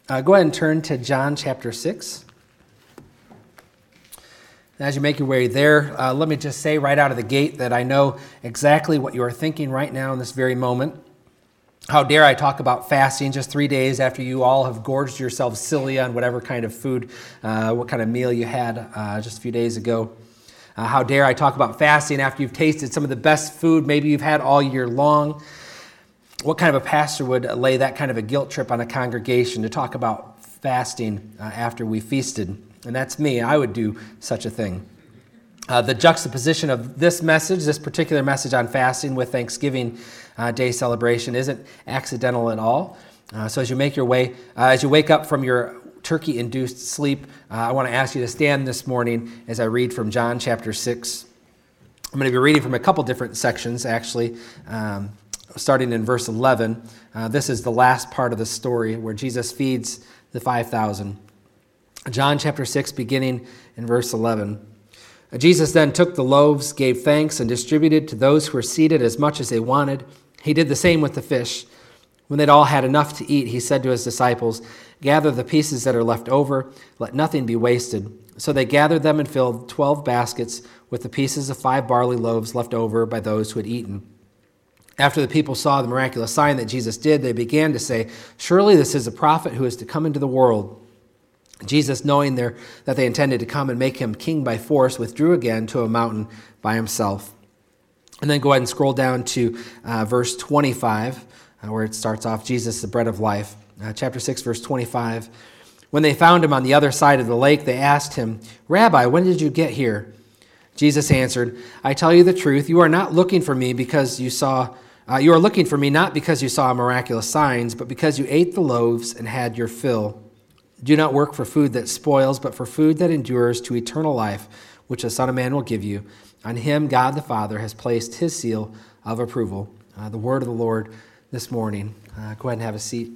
Go ahead and turn to John chapter 6. As you make your way there, let me just say right out of the gate that I know exactly what you are thinking right now in this very moment. How dare I talk about fasting just 3 days after you all have gorged yourselves silly on whatever kind of food, what kind of meal you had just a few days ago. How dare I talk about fasting after you've tasted some of the best food maybe you've had all year long. What kind of a pastor would lay that kind of a guilt trip on a congregation to talk about fasting after we feasted? And that's me. I would do such a thing. The juxtaposition of this message, this particular message on fasting with Thanksgiving Day celebration isn't accidental at all. So as you make your way, as you wake up from your turkey-induced sleep, I want to ask you to stand this morning as I read from John chapter 6. I'm going to be reading from a couple different sections, actually, starting in verse 11. This is the last part of the story where Jesus feeds the 5,000. John chapter 6, beginning in verse 11. Jesus then took the loaves, gave thanks, and distributed to those who were seated as much as they wanted. He did the same with the fish. When they'd all had enough to eat, he said to his disciples, "Gather the pieces that are left over, let nothing be wasted." So they gathered them and filled 12 baskets with the pieces of 5 barley loaves left over by those who had eaten. After the people saw the miraculous sign that Jesus did, they began to say, "Surely this is a prophet who is to come into the world." Jesus, knowing that they intended to come and make him king by force, withdrew again to a mountain by himself. And then go ahead and scroll down to verse 25, where it starts off, Jesus, the bread of life. Chapter 6, verse 25. When they found him on the other side of the lake, they asked him, "Rabbi, when did you get here?" Jesus answered, "I tell you the truth, you are not looking for me because you are looking for me not because you saw miraculous signs, but because you ate the loaves and had your fill. Do not work for food that spoils, but for food that endures to eternal life, which the Son of Man will give you. On him God the Father has placed his seal of approval." The word of the Lord this morning. Go ahead and have a seat.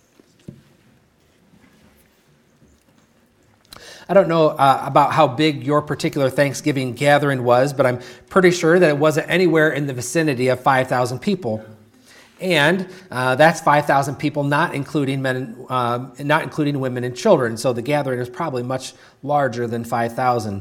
I don't know about how big your particular Thanksgiving gathering was, but I'm pretty sure that it wasn't anywhere in the vicinity of 5,000 people. And that's 5,000 people, not including not including women and children. So the gathering is probably much larger than 5,000.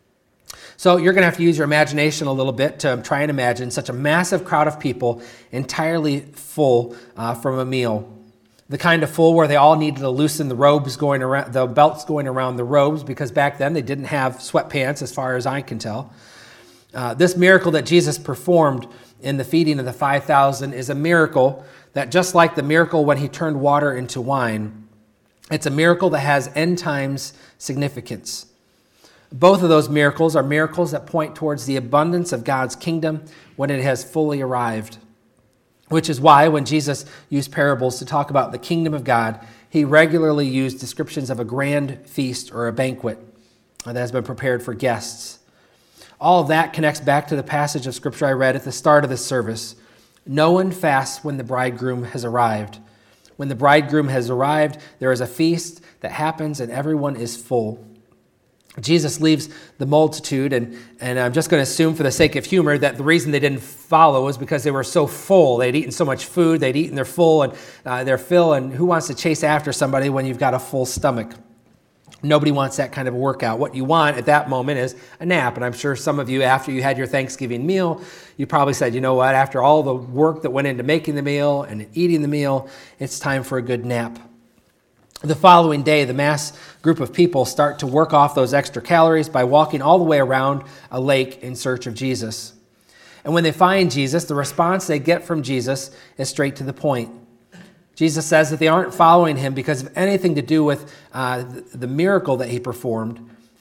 So you're going to have to use your imagination a little bit to try and imagine such a massive crowd of people entirely full from a meal. The kind of full where they all needed to loosen the robes going around, the belts going around the robes, because back then they didn't have sweatpants, as far as I can tell. This miracle that Jesus performed in the feeding of the 5,000 is a miracle that, just like the miracle when he turned water into wine, it's a miracle that has end times significance. Both of those miracles are miracles that point towards the abundance of God's kingdom when it has fully arrived, which is why when Jesus used parables to talk about the kingdom of God, he regularly used descriptions of a grand feast or a banquet that has been prepared for guests. All of that connects back to the passage of Scripture I read at the start of this service. No one fasts when the bridegroom has arrived. When the bridegroom has arrived, there is a feast that happens and everyone is full. Jesus leaves the multitude, and I'm just going to assume for the sake of humor that the reason they didn't follow was because they were so full. They'd eaten so much food, they'd eaten their full and their fill, and who wants to chase after somebody when you've got a full stomach? Nobody wants that kind of a workout. What you want at that moment is a nap. And I'm sure some of you, after you had your Thanksgiving meal, you probably said, you know what, after all the work that went into making the meal and eating the meal, it's time for a good nap. The following day, the mass group of people start to work off those extra calories by walking all the way around a lake in search of Jesus. And when they find Jesus, the response they get from Jesus is straight to the point. Jesus says that they aren't following him because of anything to do with the miracle that he performed.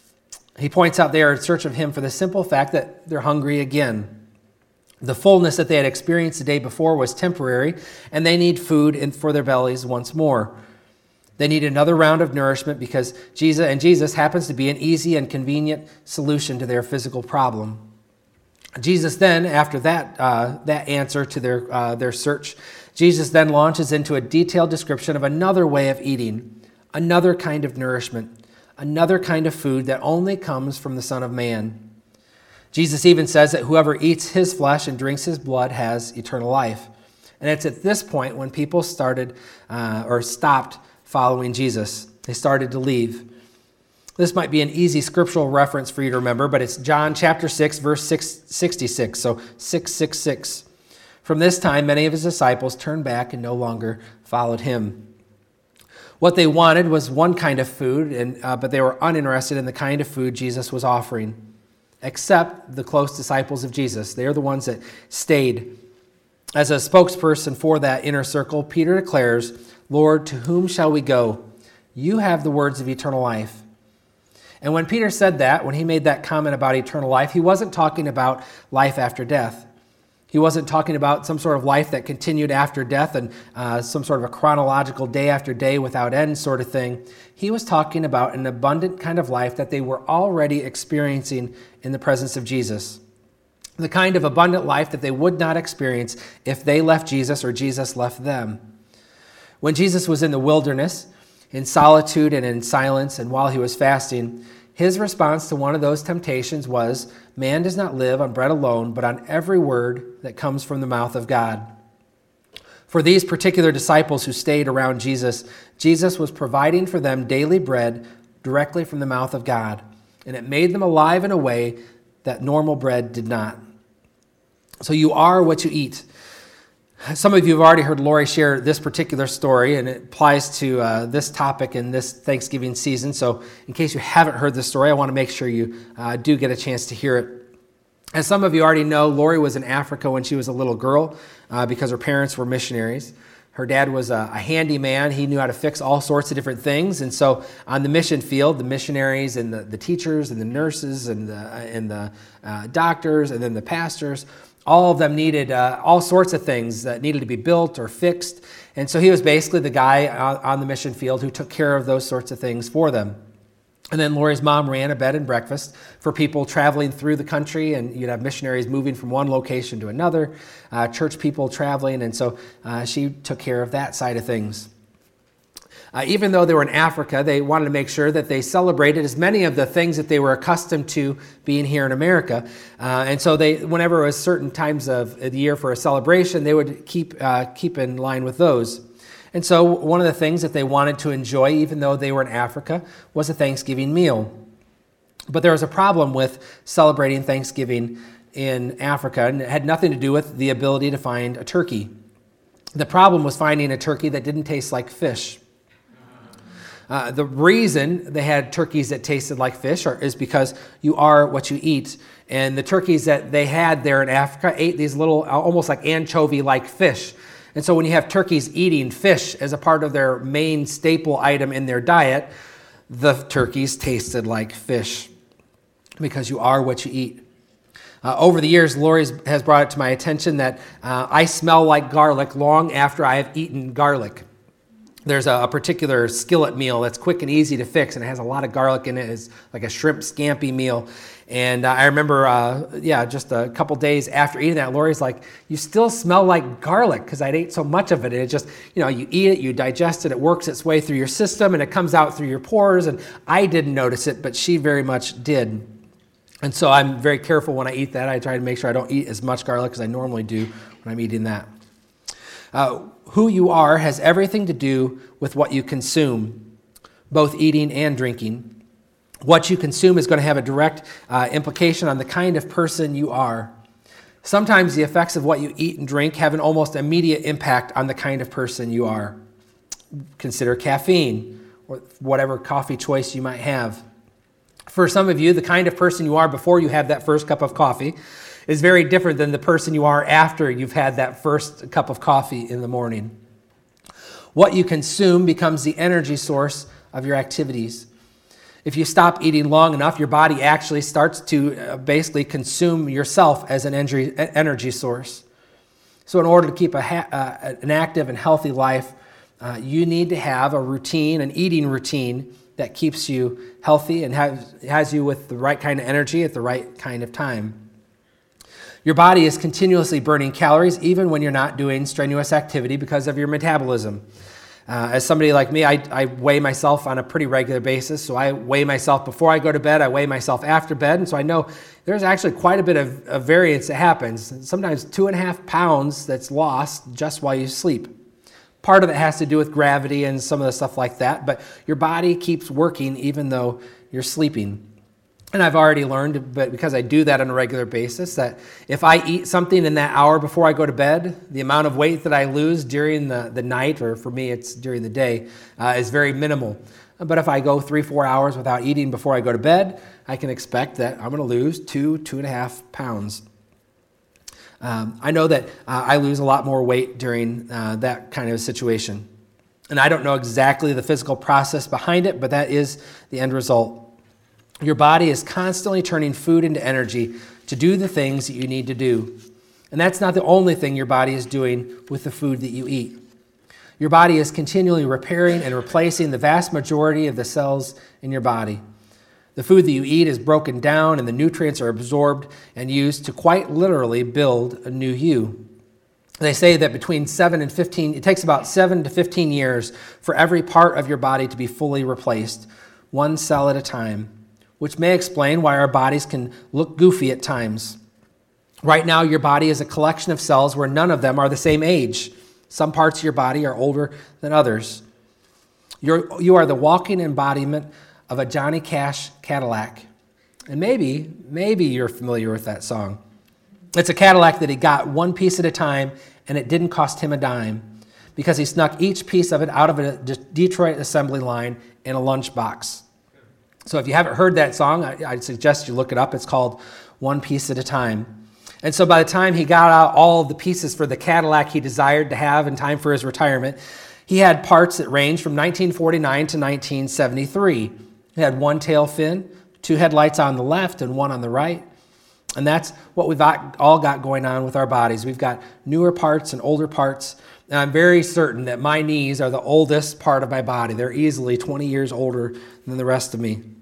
He points out they are in search of him for the simple fact that they're hungry again. The fullness that they had experienced the day before was temporary, and they need food for their bellies once more. They need another round of nourishment because Jesus happens to be an easy and convenient solution to their physical problem. Jesus then, after that answer to their search, Jesus then launches into a detailed description of another way of eating, another kind of nourishment, another kind of food that only comes from the Son of Man. Jesus even says that whoever eats his flesh and drinks his blood has eternal life. And it's at this point when people stopped following Jesus. They started to leave. This might be an easy scriptural reference for you to remember, but it's John chapter 6, verse 66, so 666. From this time, many of his disciples turned back and no longer followed him. What they wanted was one kind of food, but they were uninterested in the kind of food Jesus was offering, except the close disciples of Jesus. They are the ones that stayed. As a spokesperson for that inner circle, Peter declares, "Lord, to whom shall we go? You have the words of eternal life." And when Peter said that, when he made that comment about eternal life, he wasn't talking about life after death. He wasn't talking about some sort of life that continued after death and some sort of a chronological day after day without end sort of thing. He was talking about an abundant kind of life that they were already experiencing in the presence of Jesus. The kind of abundant life that they would not experience if they left Jesus or Jesus left them. When Jesus was in the wilderness, in solitude and in silence, and while he was fasting, his response to one of those temptations was, "Man does not live on bread alone, but on every word that comes from the mouth of God." For these particular disciples who stayed around Jesus, Jesus was providing for them daily bread directly from the mouth of God, and it made them alive in a way that normal bread did not. So you are what you eat. Some of you have already heard Lori share this particular story, and it applies to this topic in this Thanksgiving season. So in case you haven't heard this story, I want to make sure you do get a chance to hear it. As some of you already know, Lori was in Africa when she was a little girl because her parents were missionaries. Her dad was a handyman. He knew how to fix all sorts of different things. And so on the mission field, the missionaries and the teachers and the nurses and the doctors and then the pastors, all of them needed all sorts of things that needed to be built or fixed. And so he was basically the guy on the mission field who took care of those sorts of things for them. And then Lori's mom ran a bed and breakfast for people traveling through the country, and you'd have missionaries moving from one location to another, church people traveling, and so she took care of that side of things. Even though they were in Africa, they wanted to make sure that they celebrated as many of the things that they were accustomed to being here in America. And so whenever it was certain times of the year for a celebration, they would keep in line with those. And so one of the things that they wanted to enjoy, even though they were in Africa, was a Thanksgiving meal. But there was a problem with celebrating Thanksgiving in Africa, and it had nothing to do with the ability to find a turkey. The problem was finding a turkey that didn't taste like fish. The reason they had turkeys that tasted like fish is because you are what you eat. And the turkeys that they had there in Africa ate these little, almost like anchovy-like fish. And so when you have turkeys eating fish as a part of their main staple item in their diet, the turkeys tasted like fish because you are what you eat. Over the years, Lori has brought it to my attention that I smell like garlic long after I have eaten garlic. There's a particular skillet meal that's quick and easy to fix, and it has a lot of garlic in it. It's like a shrimp scampi meal. And I remember, just a couple days after eating that, Lori's like, "You still smell like garlic," because I'd ate so much of it. And it just, you eat it, you digest it, it works its way through your system, and it comes out through your pores. And I didn't notice it, but she very much did. And so I'm very careful when I eat that. I try to make sure I don't eat as much garlic as I normally do when I'm eating that. Who you are has everything to do with what you consume, both eating and drinking. What you consume is going to have a direct implication on the kind of person you are. Sometimes the effects of what you eat and drink have an almost immediate impact on the kind of person you are. Consider caffeine or whatever coffee choice you might have. For some of you, the kind of person you are before you have that first cup of coffee is very different than the person you are after you've had that first cup of coffee in the morning. What you consume becomes the energy source of your activities. If you stop eating long enough, your body actually starts to basically consume yourself as an energy source. So in order to keep an active and healthy life, you need to have a routine, an eating routine that keeps you healthy and has you with the right kind of energy at the right kind of time. Your body is continuously burning calories even when you're not doing strenuous activity because of your metabolism. As somebody like me, I weigh myself on a pretty regular basis. So I weigh myself before I go to bed. I weigh myself after bed. And so I know there's actually quite a bit of variance that happens. Sometimes 2.5 pounds that's lost just while you sleep. Part of it has to do with gravity and some of the stuff like that, but your body keeps working even though you're sleeping. And I've already learned, but because I do that on a regular basis, that if I eat something in that hour before I go to bed, the amount of weight that I lose during the night, or for me it's during the day, is very minimal. But if I go 3-4 hours without eating before I go to bed, I can expect that I'm going to lose 2.5 pounds. I know that I lose a lot more weight during that kind of situation. And I don't know exactly the physical process behind it, but that is the end result. Your body is constantly turning food into energy to do the things that you need to do. And that's not the only thing your body is doing with the food that you eat. Your body is continually repairing and replacing the vast majority of the cells in your body. The food that you eat is broken down and the nutrients are absorbed and used to quite literally build a new you. They say that it takes about 7 to 15 years for every part of your body to be fully replaced, one cell at a time, which may explain why our bodies can look goofy at times. Right now, your body is a collection of cells where none of them are the same age. Some parts of your body are older than others. You are the walking embodiment of a Johnny Cash Cadillac. And maybe you're familiar with that song. It's a Cadillac that he got one piece at a time, and it didn't cost him a dime because he snuck each piece of it out of a Detroit assembly line in a lunchbox. So if you haven't heard that song, I'd suggest you look it up. It's called One Piece at a Time. And so by the time he got out all of the pieces for the Cadillac he desired to have in time for his retirement, he had parts that ranged from 1949 to 1973. He had one tail fin, 2 headlights on the left and 1 on the right. And that's what we've all got going on with our bodies. We've got newer parts and older parts. And I'm very certain that my knees are the oldest part of my body. They're easily 20 years older than the rest of me.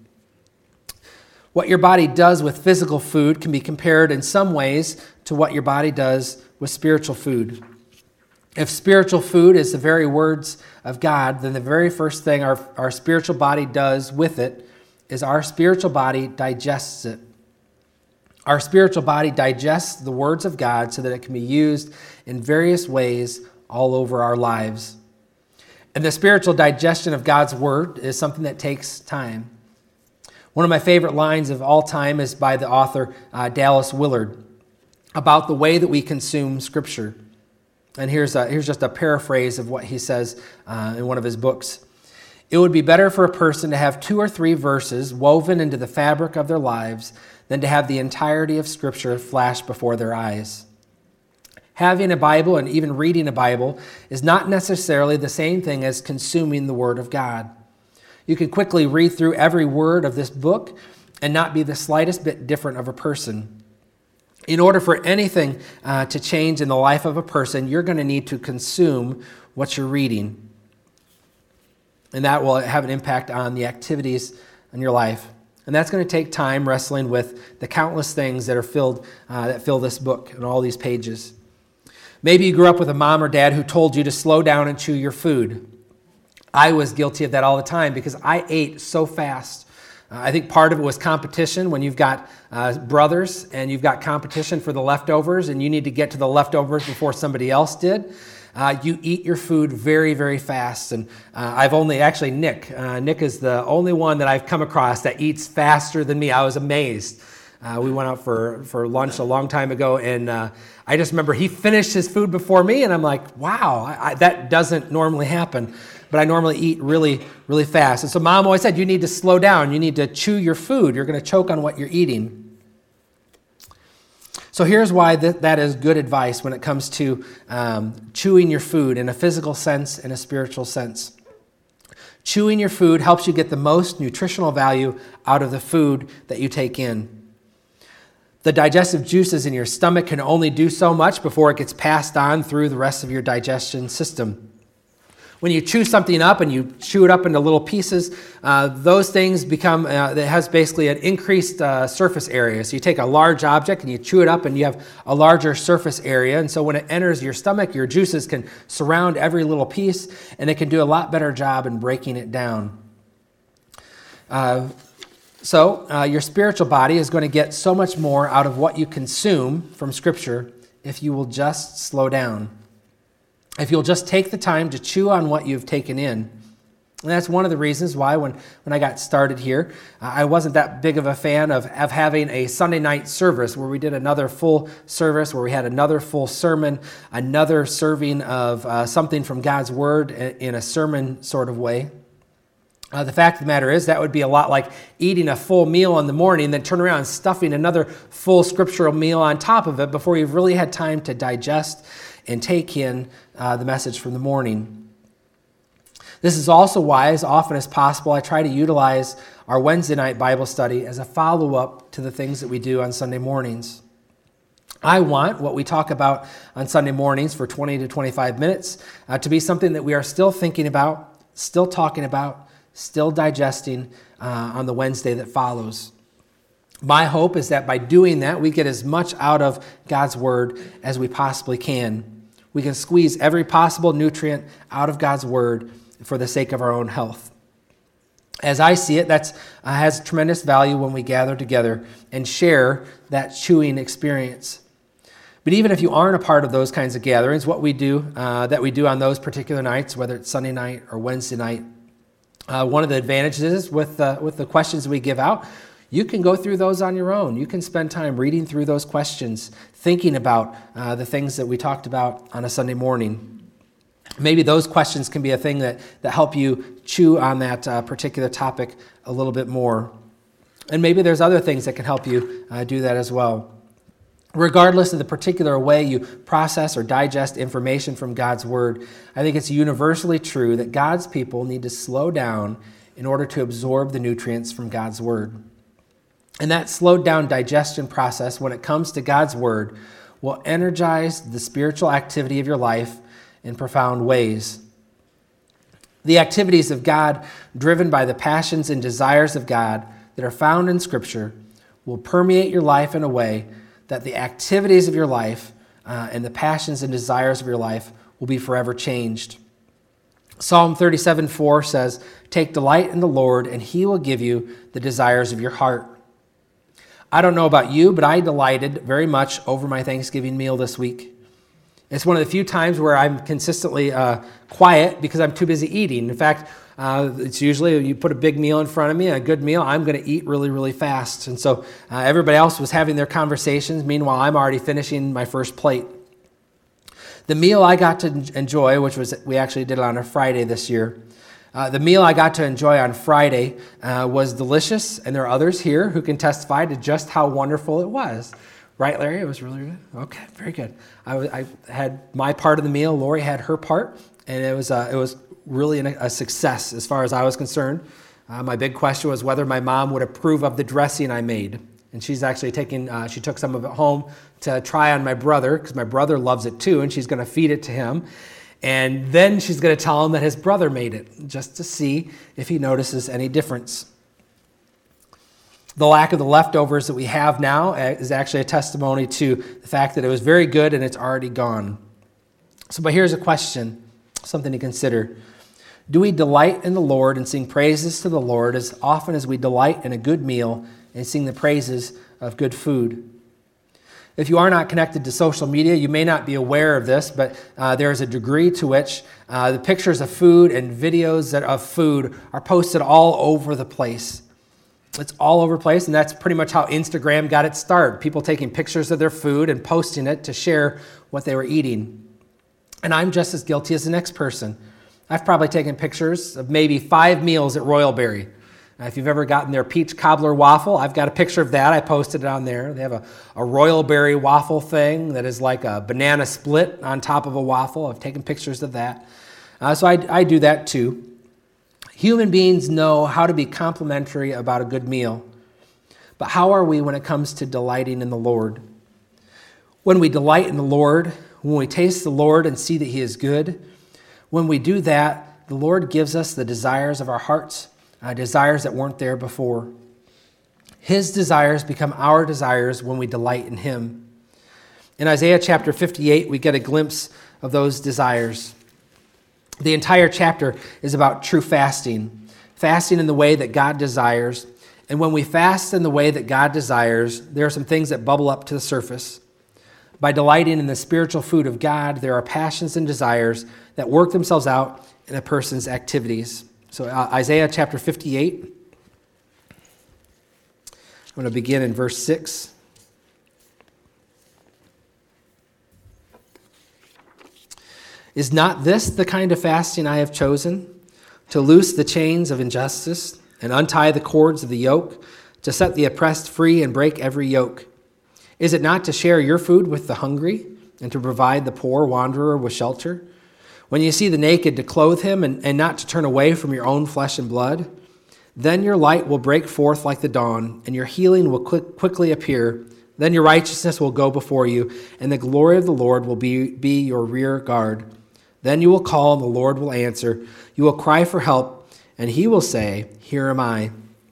What your body does with physical food can be compared in some ways to what your body does with spiritual food. If spiritual food is the very words of God, then the very first thing our spiritual body does with it is our spiritual body digests it. Our spiritual body digests the words of God so that it can be used in various ways all over our lives. And the spiritual digestion of God's word is something that takes time. One of my favorite lines of all time is by the author Dallas Willard about the way that we consume Scripture. And here's just a paraphrase of what he says in one of his books. It would be better for a person to have 2 or 3 verses woven into the fabric of their lives than to have the entirety of Scripture flash before their eyes. Having a Bible and even reading a Bible is not necessarily the same thing as consuming the Word of God. You can quickly read through every word of this book and not be the slightest bit different of a person. In order for anything to change in the life of a person, you're going to need to consume what you're reading. And that will have an impact on the activities in your life. And that's going to take time wrestling with the countless things that fill this book and all these pages. Maybe you grew up with a mom or dad who told you to slow down and chew your food. I was guilty of that all the time because I ate so fast. I think part of it was competition. When you've got brothers and you've got competition for the leftovers and you need to get to the leftovers before somebody else did, you eat your food very, very fast. And Nick is the only one that I've come across that eats faster than me. I was amazed. We went out for lunch a long time ago, and I just remember he finished his food before me, and I'm like, wow, that doesn't normally happen. But I normally eat really, really fast. And so Mom always said, you need to slow down. You need to chew your food. You're going to choke on what you're eating. So here's why that is good advice when it comes to chewing your food in a physical sense and a spiritual sense. Chewing your food helps you get the most nutritional value out of the food that you take in. The digestive juices in your stomach can only do so much before it gets passed on through the rest of your digestion system. When you chew something up and you chew it up into little pieces, those things that has basically an increased surface area. So you take a large object and you chew it up and you have a larger surface area. And so when it enters your stomach, your juices can surround every little piece and it can do a lot better job in breaking it down. So your spiritual body is going to get so much more out of what you consume from Scripture if you will just slow down. if you'll just take the time to chew on what you've taken in. And that's one of the reasons why when I got started here, I wasn't that big of a fan of having a Sunday night service where we did another full service, where we had another full sermon, another serving of something from God's Word in a sermon sort of way. The fact of the matter is that would be a lot like eating a full meal in the morning, then turn around and stuffing another full scriptural meal on top of it before you've really had time to digest and take in the message from the morning. This is also why, as often as possible, I try to utilize our Wednesday night Bible study as a follow-up to the things that we do on Sunday mornings. I want what we talk about on Sunday mornings for 20 to 25 minutes to be something that we are still thinking about, still talking about, still digesting on the Wednesday that follows. My hope is that by doing that, we get as much out of God's Word as we possibly can. We can squeeze every possible nutrient out of God's Word for the sake of our own health. As I see it, that has tremendous value when we gather together and share that chewing experience. But even if you aren't a part of those kinds of gatherings, what we do, that we do on those particular nights, whether it's Sunday night or Wednesday night, one of the advantages with the questions we give out, you can go through those on your own. You can spend time reading through those questions, thinking about the things that we talked about on a Sunday morning. Maybe those questions can be a thing that help you chew on that particular topic a little bit more. And maybe there's other things that can help you do that as well. Regardless of the particular way you process or digest information from God's Word, I think it's universally true that God's people need to slow down in order to absorb the nutrients from God's Word. And that slowed down digestion process when it comes to God's Word will energize the spiritual activity of your life in profound ways. The activities of God, driven by the passions and desires of God that are found in Scripture, will permeate your life in a way that the activities of your life and the passions and desires of your life will be forever changed. Psalm 37:4 says, "Take delight in the Lord, and He will give you the desires of your heart." I don't know about you, but I delighted very much over my Thanksgiving meal this week. It's one of the few times where I'm consistently quiet because I'm too busy eating. In fact, it's usually you put a big meal in front of me, a good meal, I'm going to eat really, really fast. And so everybody else was having their conversations. Meanwhile, I'm already finishing my first plate. The meal I got to enjoy, which was we actually did it on a Friday this year, the meal I got to enjoy on Friday was delicious, and there are others here who can testify to just how wonderful it was. Right, Larry? It was really good? Okay, very good. I had my part of the meal. Lori had her part, and it was really a success as far as I was concerned. My big question was whether my mom would approve of the dressing I made. And she's actually she took some of it home to try on my brother, because my brother loves it too, and she's going to feed it to him. And then she's going to tell him that his brother made it, just to see if he notices any difference. The lack of the leftovers that we have now is actually a testimony to the fact that it was very good and it's already gone. But here's a question, something to consider. Do we delight in the Lord and sing praises to the Lord as often as we delight in a good meal and sing the praises of good food? If you are not connected to social media, you may not be aware of this, but there is a degree to which the pictures of food and videos of food are posted all over the place. It's all over the place, and that's pretty much how Instagram got its start. People taking pictures of their food and posting it to share what they were eating. And I'm just as guilty as the next person. I've probably taken pictures of maybe 5 meals at Royal Berry. If you've ever gotten their peach cobbler waffle, I've got a picture of that. I posted it on there. They have a Royal Berry waffle thing that is like a banana split on top of a waffle. I've taken pictures of that. So I do that too. Human beings know how to be complimentary about a good meal. But how are we when it comes to delighting in the Lord? When we delight in the Lord, when we taste the Lord and see that He is good, when we do that, the Lord gives us the desires of our hearts, desires that weren't there before. His desires become our desires when we delight in Him. In Isaiah chapter 58, we get a glimpse of those desires. The entire chapter is about true fasting, fasting in the way that God desires. And when we fast in the way that God desires, there are some things that bubble up to the surface. By delighting in the spiritual food of God, there are passions and desires that work themselves out in a person's activities. So Isaiah chapter 58, I'm going to begin in verse 6. Is not this the kind of fasting I have chosen? To loose the chains of injustice and untie the cords of the yoke, to set the oppressed free and break every yoke? Is it not to share your food with the hungry and to provide the poor wanderer with shelter? When you see the naked, to clothe him and not to turn away from your own flesh and blood? Then your light will break forth like the dawn, and your healing will quickly appear. Then your righteousness will go before you, and the glory of the Lord will be your rear guard. Then you will call, and the Lord will answer. You will cry for help, and he will say, Here am I.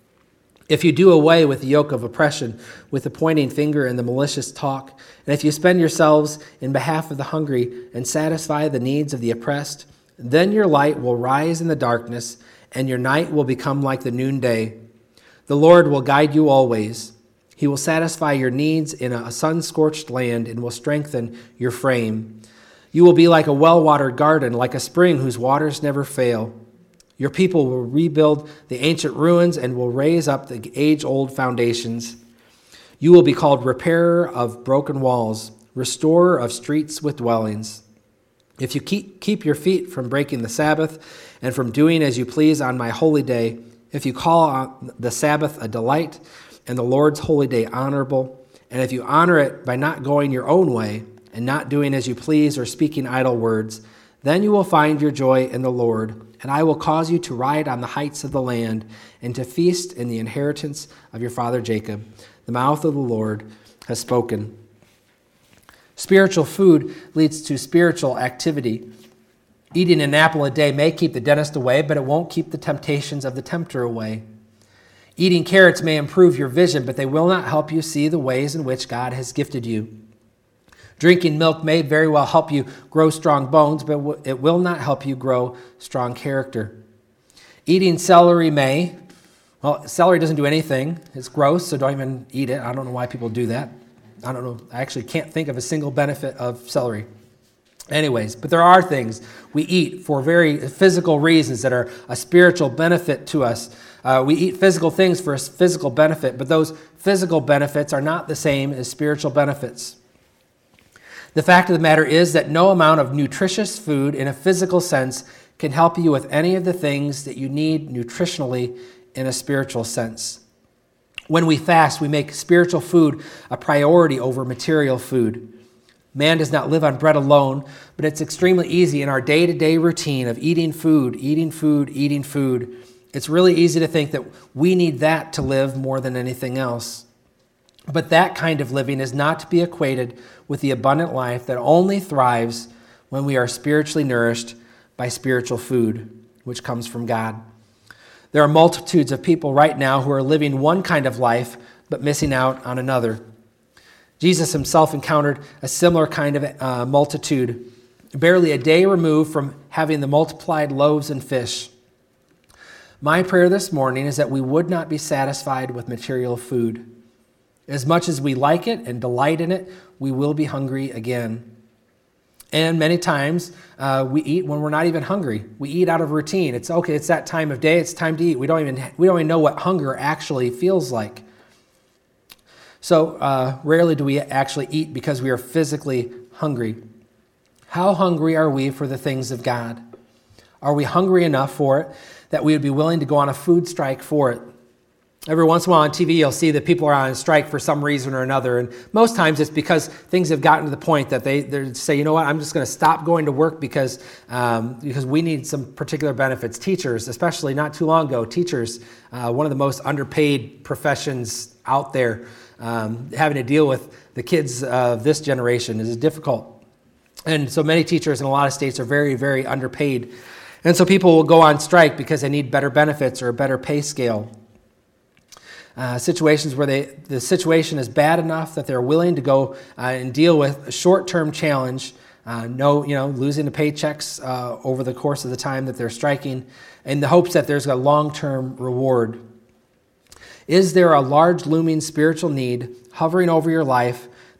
If you do away with the yoke of oppression, with the pointing finger and the malicious talk, and if you spend yourselves in behalf of the hungry and satisfy the needs of the oppressed, then your light will rise in the darkness, and your night will become like the noonday. The Lord will guide you always. He will satisfy your needs in a sun-scorched land and will strengthen your frame. You will be like a well-watered garden, like a spring whose waters never fail. Your people will rebuild the ancient ruins and will raise up the age-old foundations. You will be called repairer of broken walls, restorer of streets with dwellings. If you keep your feet from breaking the Sabbath and from doing as you please on my holy day, if you call on the Sabbath a delight and the Lord's holy day honorable, and if you honor it by not going your own way and not doing as you please or speaking idle words, then you will find your joy in the Lord, and I will cause you to ride on the heights of the land and to feast in the inheritance of your father Jacob. The mouth of the Lord has spoken. Spiritual food leads to spiritual activity. Eating an apple a day may keep the dentist away, but it won't keep the temptations of the tempter away. Eating carrots may improve your vision, but they will not help you see the ways in which God has gifted you. Drinking milk may very well help you grow strong bones, but it will not help you grow strong character. Eating celery celery doesn't do anything. It's gross, so don't even eat it. I don't know why people do that. I don't know. I actually can't think of a single benefit of celery. Anyways, but there are things we eat for very physical reasons that are a spiritual benefit to us. We eat physical things for a physical benefit, but those physical benefits are not the same as spiritual benefits. The fact of the matter is that no amount of nutritious food in a physical sense can help you with any of the things that you need nutritionally in a spiritual sense. When we fast, we make spiritual food a priority over material food. Man does not live on bread alone, but it's extremely easy in our day-to-day routine of eating food. It's really easy to think that we need that to live more than anything else. But that kind of living is not to be equated with the abundant life that only thrives when we are spiritually nourished by spiritual food, which comes from God. There are multitudes of people right now who are living one kind of life, but missing out on another. Jesus himself encountered a similar kind of multitude, barely a day removed from having the multiplied loaves and fish. My prayer this morning is that we would not be satisfied with material food. As much as we like it and delight in it, we will be hungry again. And many times we eat when we're not even hungry. We eat out of routine. It's okay, it's that time of day, it's time to eat. We don't even know what hunger actually feels like. So rarely do we actually eat because we are physically hungry. How hungry are we for the things of God? Are we hungry enough for it that we would be willing to go on a food strike for it? Every once in a while on TV, you'll see that people are on strike for some reason or another. And most times it's because things have gotten to the point that they say, you know what, I'm just going to stop going to work because we need some particular benefits. Teachers, especially not too long ago, teachers, one of the most underpaid professions out there, having to deal with the kids of this generation is difficult. And so many teachers in a lot of states are very, very underpaid. And so people will go on strike because they need better benefits or a better pay scale. Situations where the situation is bad enough that they're willing to go and deal with a short-term challenge, losing the paychecks over the course of the time that they're striking, in the hopes that there's a long-term reward. Is there a large looming spiritual need hovering over your life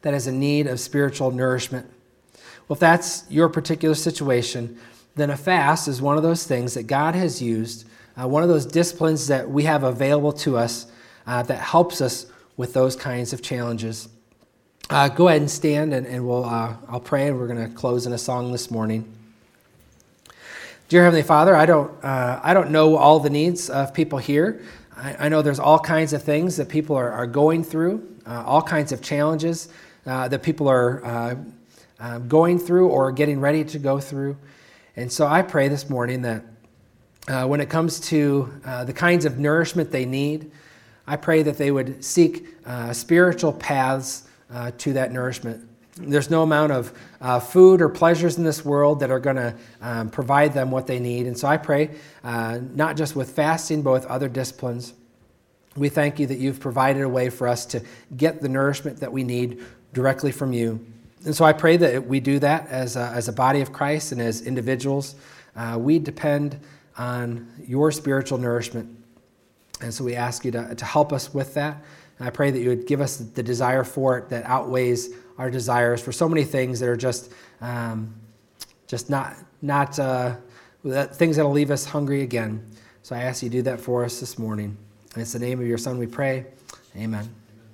that is in need of spiritual nourishment. Well, if that's your particular situation, then a fast is one of those things that God has used, one of those disciplines that we have available to us that helps us with those kinds of challenges. Go ahead and stand, and I'll pray, and we're going to close in a song this morning. Dear Heavenly Father, I don't know all the needs of people here. I know there's all kinds of things that people are going through, all kinds of challenges that people are going through or getting ready to go through. And so I pray this morning that when it comes to the kinds of nourishment they need, I pray that they would seek spiritual paths to that nourishment. There's no amount of food or pleasures in this world that are going to provide them what they need. And so I pray, not just with fasting, but with other disciplines. We thank you that you've provided a way for us to get the nourishment that we need directly from you. And so I pray that we do that as a body of Christ and as individuals. We depend on your spiritual nourishment. And so we ask you to help us with that. And I pray that you would give us the desire for it that outweighs our desires for so many things that are just not things that'll leave us hungry again. So I ask you to do that for us this morning. And it's the name of your Son we pray. Amen.